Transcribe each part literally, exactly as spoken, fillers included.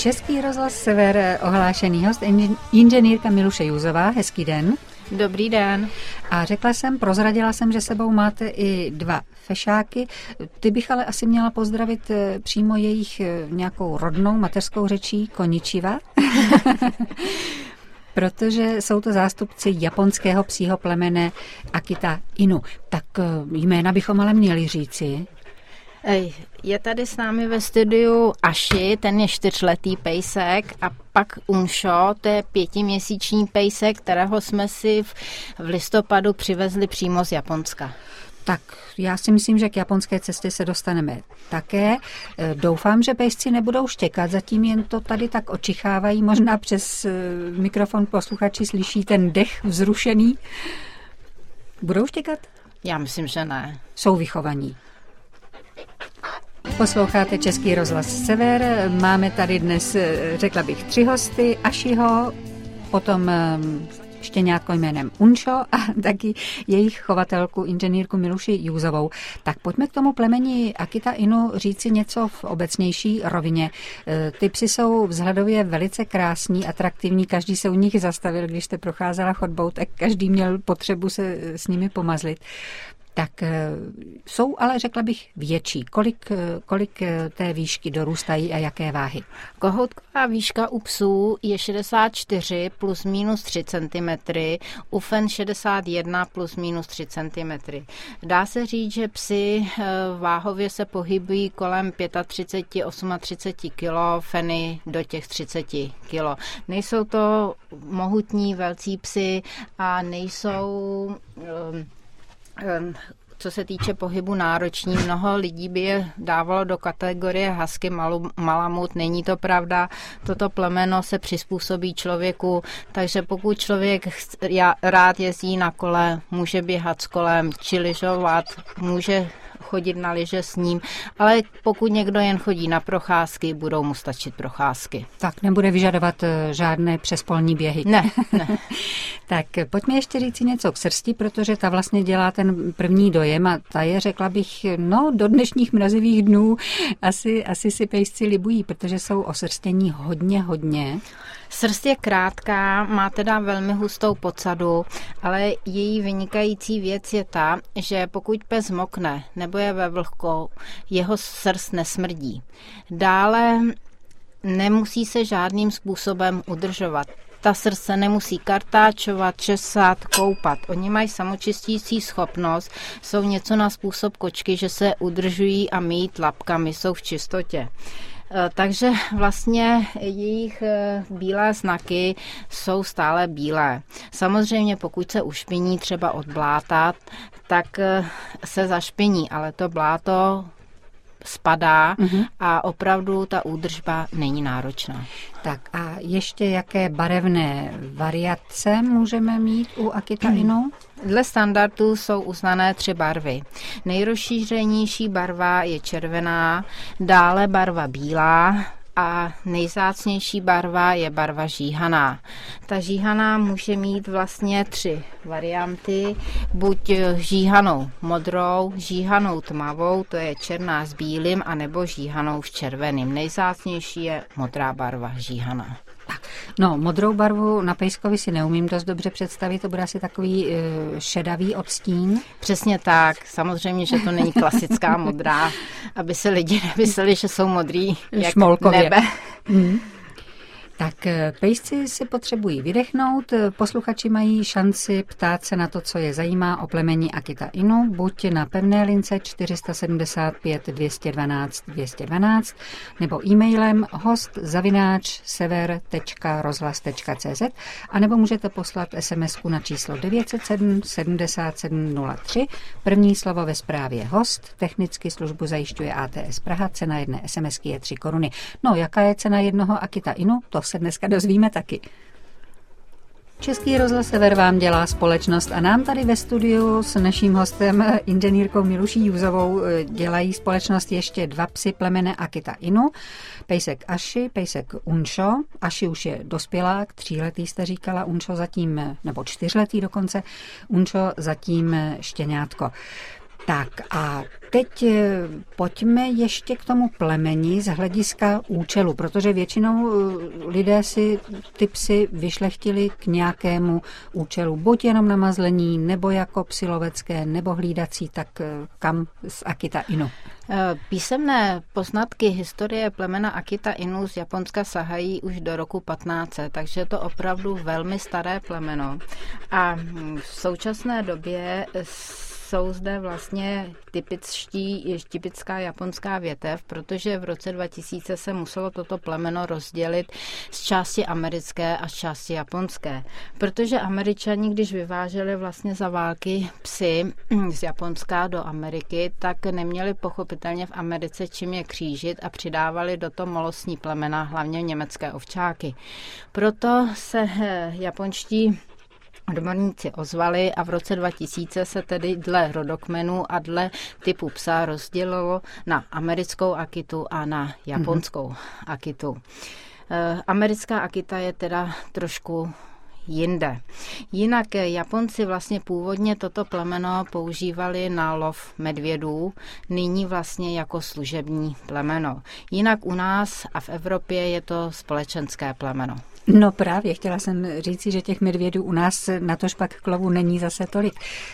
Český rozhlas Sever, ohlášený host, inženýrka Miluše Juzová. Hezký den. Dobrý den. A řekla jsem, prozradila jsem, že sebou máte i dva fešáky. Ty bych ale asi měla pozdravit přímo jejich nějakou rodnou mateřskou řečí Koničiva. Protože jsou to zástupci japonského psího plemene Akita Inu. Tak jména bychom ale měli říci. Je tady s námi ve studiu Ashi, ten je čtyřletý pejsek, a pak Unsho, to je pětiměsíční pejsek, kterého jsme si v, v listopadu přivezli přímo z Japonska. Tak já si myslím, že k japonské cestě se dostaneme také. Doufám, že pejsci nebudou štěkat, zatím jen to tady tak očichávají. Možná přes mikrofon posluchači slyší ten dech vzrušený. Budou štěkat? Já myslím, že ne. Jsou vychovaní. Posloucháte Český rozhlas Sever. Máme tady dnes, řekla bych, tři hosty. Ashiho, potom štěňátko jménem Unsho a taky jejich chovatelku, inženýrku Miluši Juzovou. Tak pojďme k tomu plemeni Akita Inu říci něco v obecnější rovině. Ty psi jsou vzhledově velice krásní, atraktivní, každý se u nich zastavil, když jste procházela chodbou, tak každý měl potřebu se s nimi pomazlit. Tak jsou ale, řekla bych, větší. Kolik, kolik té výšky dorůstají a jaké váhy? Kohoutková výška u psů je šedesát čtyři plus minus tři centimetry, u fen šedesát jedna plus minus tři centimetry. Dá se říct, že psi váhově se pohybují kolem třicet pět, třicet osm kilo, feny do těch třicet kilo. Nejsou to mohutní velcí psi a nejsou... Um, Co se týče pohybu nároční, mnoho lidí by je dávalo do kategorie husky malamut. Není to pravda. Toto plemeno se přizpůsobí člověku, takže pokud člověk rád jezdí na kole, může běhat s kolem či lyžovat, může chodit na lyže s ním, ale pokud někdo jen chodí na procházky, budou mu stačit procházky. Tak nebude vyžadovat žádné přespolní běhy. Ne, ne. Tak pojďme ještě říct něco k srsti, protože ta vlastně dělá ten první dojem a ta je, řekla bych, no do dnešních mrazivých dnů asi, asi si pejsci libují, protože jsou osrstění hodně, hodně. Srst je krátká, má teda velmi hustou podsadu, ale její vynikající věc je ta, že pokud pes mokne nebo je ve vlhku, jeho srst nesmrdí. Dále nemusí se žádným způsobem udržovat. Ta srst se nemusí kartáčovat, česat, koupat. Oni mají samočistící schopnost, jsou něco na způsob kočky, že se udržují a myjí tlapkami, jsou v čistotě. Takže vlastně jejich bílé znaky jsou stále bílé. Samozřejmě pokud se ušpiní třeba od bláta, tak se zašpiní, ale to bláto spadá mm-hmm. a opravdu ta údržba není náročná. Tak a ještě jaké barevné variace můžeme mít u Akita Inu? Dle standardu jsou uznané tři barvy. Nejrozšířenější barva je červená, dále barva bílá a nejvzácnější barva je barva žíhaná. Ta žíhaná může mít vlastně tři varianty, buď žíhanou modrou, žíhanou tmavou, to je černá s bílým, anebo žíhanou s červeným. Nejvzácnější je modrá barva žíhaná. No, modrou barvu na pejskovi si neumím dost dobře představit, to bude asi takový uh, šedavý odstín. Přesně tak, samozřejmě, že to není klasická modrá, aby se lidi nemysleli, že jsou modrý jak Šmolkově. Nebe. Mm. Tak pejsci si potřebují vydechnout, posluchači mají šanci ptát se na to, co je zajímá o plemeni Akita Inu, buď na pevné lince čtyři sedm pět dvě jedna dva dvě jedna dva nebo e-mailem host zavináč sever tečka rozhlas tečka cé zet a nebo můžete poslat SMSku na číslo devět set sedm sedmdesát sedm nula tři. První slovo ve zprávě host, technicky službu zajišťuje á té es Praha, cena jedné SMSky je tři koruny. No, jaká je cena jednoho Akita Inu? To se dneska dozvíme taky. Český rozhlas Sever vám dělá společnost a nám tady ve studiu s naším hostem, inženýrkou Miluší Juzovou, dělají společnost ještě dva psy plemene Akita Inu. Pejsek Ashi, pejsek Unsho. Ashi už je dospělák, tříletý jste říkala, Unsho zatím, nebo čtyřletý dokonce, Unsho zatím štěňátko. Tak a teď pojďme ještě k tomu plemeni z hlediska účelu, protože většinou lidé si ty psy vyšlechtili k nějakému účelu, buď jenom na mazlení, nebo jako psy lovecké, nebo hlídací, tak kam z Akita Inu? Písemné poznatky historie plemena Akita Inu z Japonska sahají už do roku patnáct set, takže je to opravdu velmi staré plemeno. A v současné době jsou zde vlastně typičtí, typická japonská větev, protože v roce dva tisíce se muselo toto plemeno rozdělit z části americké a z části japonské. Protože Američani, když vyváželi vlastně za války psy z Japonska do Ameriky, tak neměli pochopitelně v Americe čím je křížit a přidávali do toho molosní plemena, hlavně německé ovčáky. Proto se japonští odborníci ozvali a v roce dva tisíce se tedy dle rodokmenu a dle typu psa rozdělilo na americkou Akitu a na japonskou mm-hmm. Akitu. E, americká Akita je teda trošku jinde. Jinak Japonci vlastně původně toto plemeno používali na lov medvědů, nyní vlastně jako služební plemeno. Jinak u nás a v Evropě je to společenské plemeno. No právě, chtěla jsem říci, že těch medvědů u nás na to špak k lovu není zase tolik.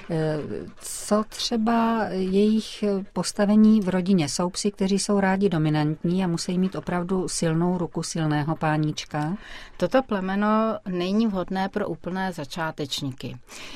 Co třeba jejich postavení v rodině? Jsou psi, kteří jsou rádi dominantní a musí mít opravdu silnou ruku silného páníčka? Toto plemeno není vhodné pro úplné začátečníky.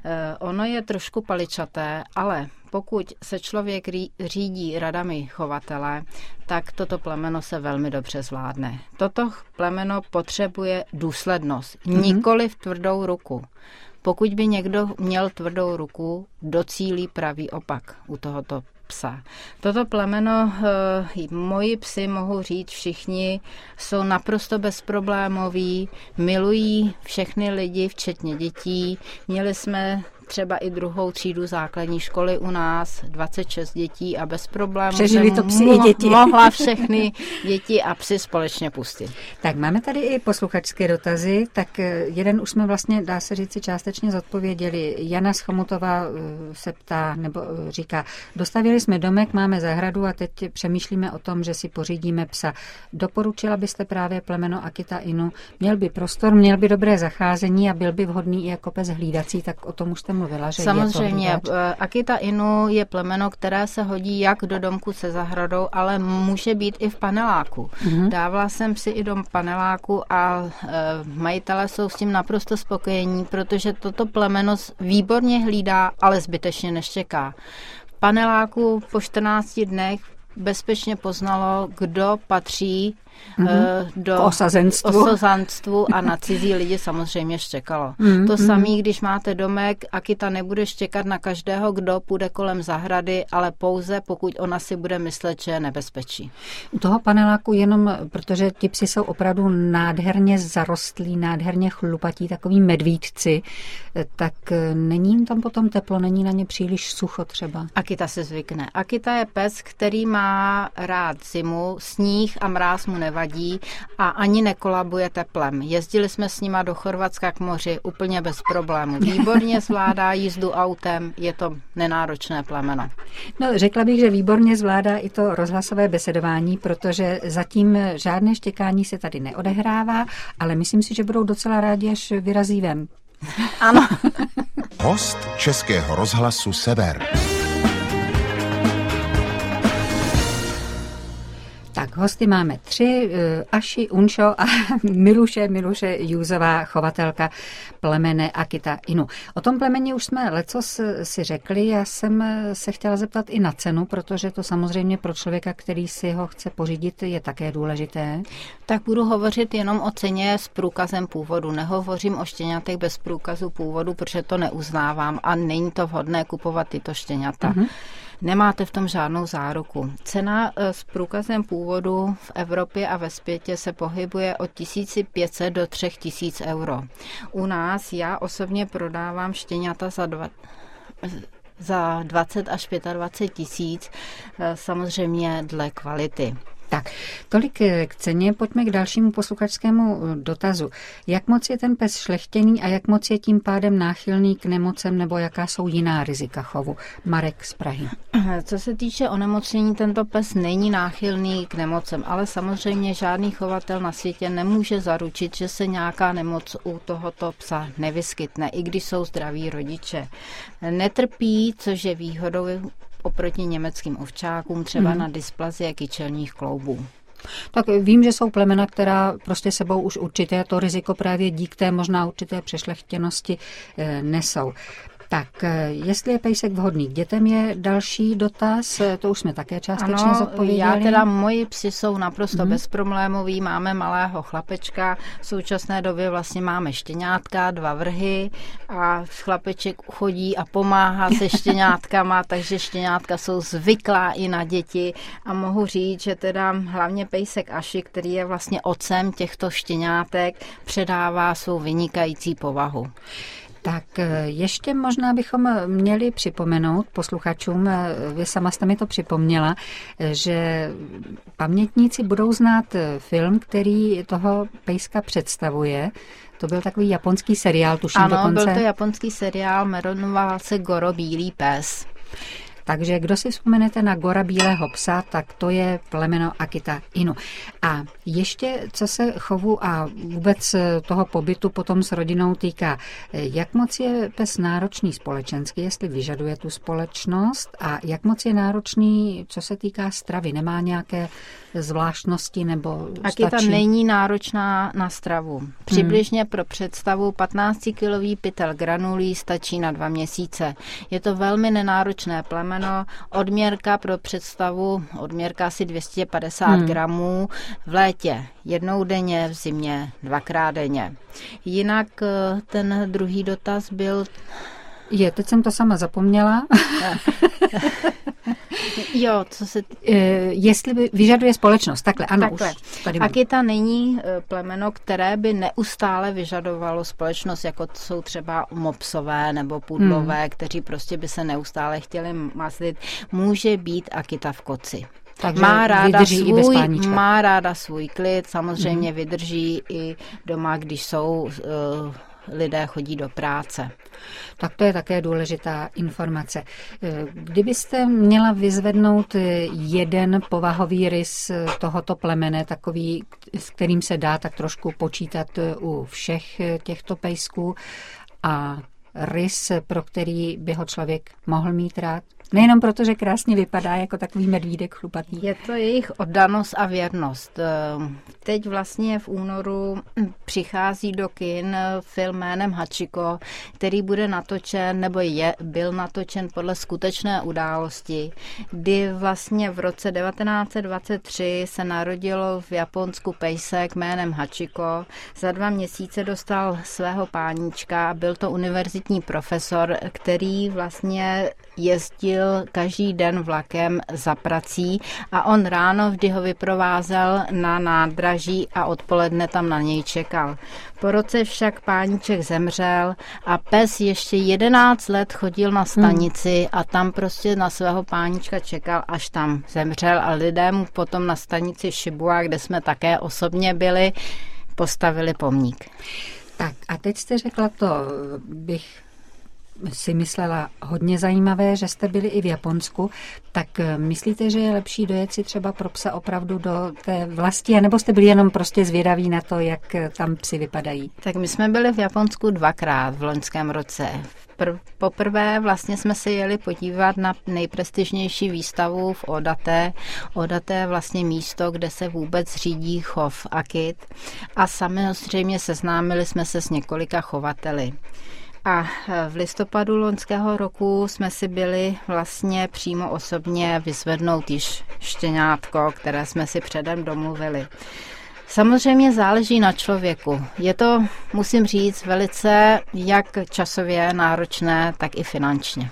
Ono je trošku paličaté, ale pokud se člověk řídí radami chovatele, tak toto plemeno se velmi dobře zvládne. Toto plemeno potřebuje důslednost, mm-hmm. nikoli v tvrdou ruku. Pokud by někdo měl tvrdou ruku, docílí pravý opak u tohoto psa. Toto plemeno, e, moji psi, mohu říct všichni, jsou naprosto bezproblémoví, milují všechny lidi, včetně dětí. Měli jsme třeba i druhou třídu základní školy u nás, dvacet šest dětí a bez problémů přežili to psy mo- i děti. mohla všechny děti a psy společně pustit. Tak máme tady i posluchačské dotazy, tak jeden už jsme vlastně, dá se říct, částečně zodpověděli. Jana Schomutová se ptá, nebo říká, dostavili jsme domek, máme zahradu a teď přemýšlíme o tom, že si pořídíme psa. Doporučila byste právě plemeno Akita Inu? Měl by prostor, měl by dobré zacházení a byl by vhodný i jako pes hlídací, tak o tom už jste mluvila, že samozřejmě, je to Akita Inu je plemeno, které se hodí jak do domku se zahradou, ale může být i v paneláku. Mm-hmm. Dávala jsem si i do paneláku a e, majitelé jsou s tím naprosto spokojení, protože toto plemeno výborně hlídá, ale zbytečně neštěká. V paneláku po čtrnácti dnech bezpečně poznalo, kdo patří mm-hmm. do osazenstvu. osazenstvu a na cizí lidi samozřejmě štěkalo. Mm-hmm. To samé, když máte domek, Akita nebude štěkat na každého, kdo půjde kolem zahrady, ale pouze pokud ona si bude myslet, že je nebezpečí. U toho paneláku jenom, protože ti psi jsou opravdu nádherně zarostlí, nádherně chlupatí, takový medvídci, tak není jim tam potom teplo, není na ně příliš sucho třeba? Akita se zvykne. Akita je pes, který má rád zimu, sníh a mráz mu nevadí a ani nekolabuje teplem. Jezdili jsme s nima do Chorvatska k moři úplně bez problému. Výborně zvládá jízdu autem, je to nenáročné plemeno. No, řekla bych, že výborně zvládá i to rozhlasové besedování, protože zatím žádné štěkání se tady neodehrává, ale myslím si, že budou docela rádi, až vyrazí ven. Ano. Host Českého rozhlasu Sever. Tak hosty máme tři, Aši, Unšo a Miluše, Miluše Jůzová, chovatelka plemene Akita Inu. O tom plemeni už jsme lecos si řekli, já jsem se chtěla zeptat i na cenu, protože to samozřejmě pro člověka, který si ho chce pořídit, je také důležité. Tak budu hovořit jenom o ceně s průkazem původu. Nehovořím o štěňatech bez průkazu původu, protože to neuznávám a není to vhodné kupovat tyto štěňata. Uh-huh. Nemáte v tom žádnou záruku. Cena s průkazem původu v Evropě a ve světě se pohybuje od tisíc pět set do tři tisíce euro. U nás já osobně prodávám štěňata za dva, za dvacet až dvacet pět tisíc, samozřejmě dle kvality. Tak, tolik k ceně, pojďme k dalšímu posluchačskému dotazu. Jak moc je ten pes šlechtěný a jak moc je tím pádem náchylný k nemocem nebo jaká jsou jiná rizika chovu? Marek z Prahy. Co se týče onemocnění, tento pes není náchylný k nemocem, ale samozřejmě žádný chovatel na světě nemůže zaručit, že se nějaká nemoc u tohoto psa nevyskytne, i když jsou zdraví rodiče. Netrpí, což je výhodou oproti německým ovčákům, třeba hmm. na dysplazie kyčelních kloubů. Tak vím, že jsou plemena, která prostě sebou už určité to riziko právě díky té možná určité přešlechtěnosti nesou. Tak, jestli je pejsek vhodný k dětem, je další dotaz, to už jsme také částečně ano, zodpověděli. Já teda, moji psi jsou naprosto hmm. bezproblémoví, máme malého chlapečka, v současné době vlastně máme štěňátka, dva vrhy a chlapeček chodí a pomáhá se štěňátkama, takže štěňátka jsou zvyklá i na děti a mohu říct, že teda hlavně pejsek Aši, který je vlastně otcem těchto štěňátek, předává svou vynikající povahu. Tak ještě možná bychom měli připomenout posluchačům, vy sama jste mi to připomněla, že pamětníci budou znát film, který toho pejska představuje. To byl takový japonský seriál, tuším ano, dokonce. Ano, byl to japonský seriál, jmenoval se Goro bílý pes. Takže kdo si vzpomenete na Gora bílého psa, tak to je plemeno Akita Inu. A ještě, co se chovu a vůbec toho pobytu potom s rodinou týká, jak moc je pes náročný společensky, jestli vyžaduje tu společnost a jak moc je náročný, co se týká stravy, nemá nějaké zvláštnosti nebo stačí? Akita není náročná na stravu. Přibližně hmm. pro představu patnáctikilový pytel granulí stačí na dva měsíce. Je to velmi nenáročné plemeno. Odměrka pro představu, odměrka asi dvě stě padesát hmm. gramů, v létě jednou denně, v zimě dvakrát denně. Jinak ten druhý dotaz byl... Je, teď jsem to sama zapomněla. Jo, co se... Jestli by vyžaduje společnost, takhle, ano, takhle. Už tady Akita není plemeno, které by neustále vyžadovalo společnost, jako jsou třeba mopsové nebo pudlové, hmm. kteří prostě by se neustále chtěli maslit. Může být Akita v koci. Takže má ráda, svůj, má ráda svůj klid, samozřejmě hmm. vydrží i doma, když jsou... Uh, lidé chodí do práce. Tak to je také důležitá informace. Kdybyste měla vyzvednout jeden povahový rys tohoto plemene, takový, s kterým se dá tak trošku počítat u všech těchto pejsků a rys, pro který by ho člověk mohl mít rád? Nejenom proto, že krásně vypadá jako takový medvídek chlupatý. Je to jejich oddanost a věrnost. Teď vlastně v únoru přichází do kin film jménem Hachiko, který bude natočen, nebo je, byl natočen podle skutečné události, kdy vlastně v roce devatenáct set dvacet tři se narodilo v Japonsku pejsek jménem Hachiko. Za dva měsíce dostal svého páníčka. Byl to univerzitní profesor, který vlastně jezdil každý den vlakem za prací a on ráno vždy ho vyprovázel na nádraží a odpoledne tam na něj čekal. Po roce však páníček zemřel a pes ještě jedenáct let chodil na stanici a tam prostě na svého páníčka čekal, až tam zemřel a lidé mu potom na stanici Shibuya, kde jsme také osobně byli, postavili pomník. Tak a teď jste řekla to, bych si myslela hodně zajímavé, že jste byli i v Japonsku, tak myslíte, že je lepší dojet si třeba pro psa opravdu do té vlasti, anebo jste byli jenom prostě zvědaví na to, jak tam psi vypadají? Tak my jsme byli v Japonsku dvakrát v loňském roce. Prv, poprvé vlastně jsme se jeli podívat na nejprestižnější výstavu v Odate. Odate je vlastně místo, kde se vůbec řídí chov akit a samozřejmě seznámili jsme se s několika chovateli. A v listopadu loňského roku jsme si byli vlastně přímo osobně vyzvednout již štěňátko, které jsme si předem domluvili. Samozřejmě záleží na člověku. Je to, musím říct, velice jak časově náročné, tak i finančně.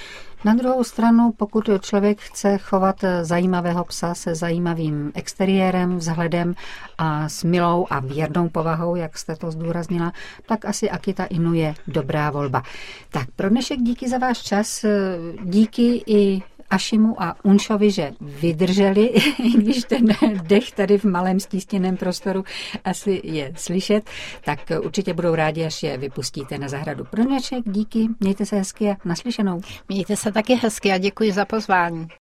Na druhou stranu, pokud člověk chce chovat zajímavého psa se zajímavým exteriérem, vzhledem a s milou a věrnou povahou, jak jste to zdůraznila, tak asi Akita Inu je dobrá volba. Tak pro dnešek díky za váš čas, díky i Ašimu a Unšovi, že vydrželi, i když ten dech tady v malém stístěném prostoru asi je slyšet, tak určitě budou rádi, až je vypustíte na zahradu. Pro dnešek díky, mějte se hezky a naslyšenou. Mějte se taky hezky a děkuji za pozvání.